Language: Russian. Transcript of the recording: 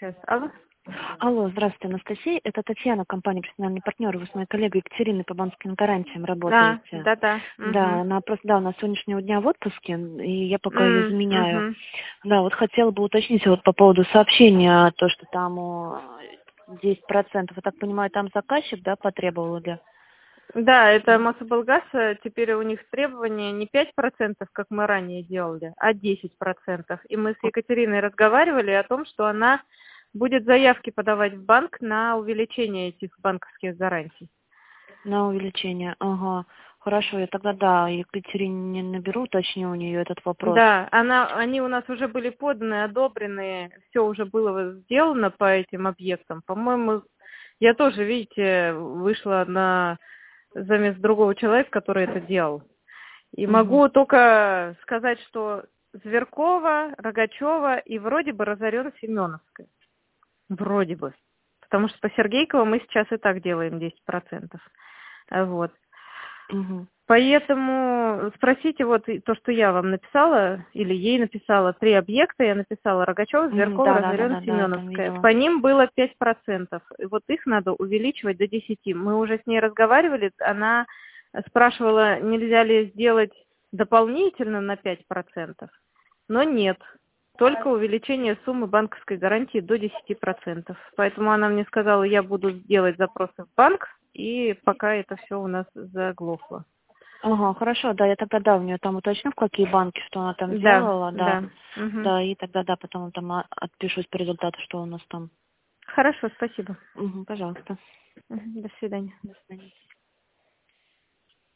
Сейчас. Алло? Алло, здравствуйте, Анастасия. Это Татьяна, компания «Профессиональный партнер». Вы с моей коллегой Екатериной по банковским гарантиям работаете. Да. Да, она просто, да, у нас с сегодняшнего дня в отпуске, и я пока ее заменяю. Мгм. Да, вот хотела бы уточнить вот по поводу сообщения, то, что там 10%. Я так понимаю, там заказчик, да, потребовал или? Да, это Мособлгаз. Теперь у них требования не 5%, как мы ранее делали, а 10%. И мы с Екатериной разговаривали о том, что она будет заявки подавать в банк на увеличение этих банковских гарантий. На увеличение, ага. Хорошо, я тогда, да, Екатерине наберу, уточню у нее этот вопрос. Да, они у нас уже были поданы, одобрены, все уже было сделано по этим объектам. По-моему, я тоже, видите, вышла на замес другого человека, который это делал. И могу только сказать, что Зверкова, Рогачева и вроде бы Разорёно-Семеновская. Вроде бы. Потому что по Сергейкову мы сейчас и так делаем 10%. Вот. Угу. Поэтому спросите вот то, что я вам написала, или ей написала, 3 объекта я написала: Рогачева, Зверкова, Да, я там Разорёно-Семеновская. видела. По ним было 5%. И вот их надо увеличивать до 10. Мы уже с ней разговаривали, она спрашивала, нельзя ли сделать дополнительно на 5%, но нет. Только увеличение суммы банковской гарантии до 10%. Поэтому она мне сказала, я буду делать запросы в банк, и пока это все у нас заглохло. Ага, хорошо, да, я тогда, да, у нее там уточню, в какие банки, что она там Да, делала, да. да. Мгм. Да, и тогда, да, потом там отпишусь по результату, что у нас там. Хорошо, спасибо. Пожалуйста. Мгм. До свидания. До свидания.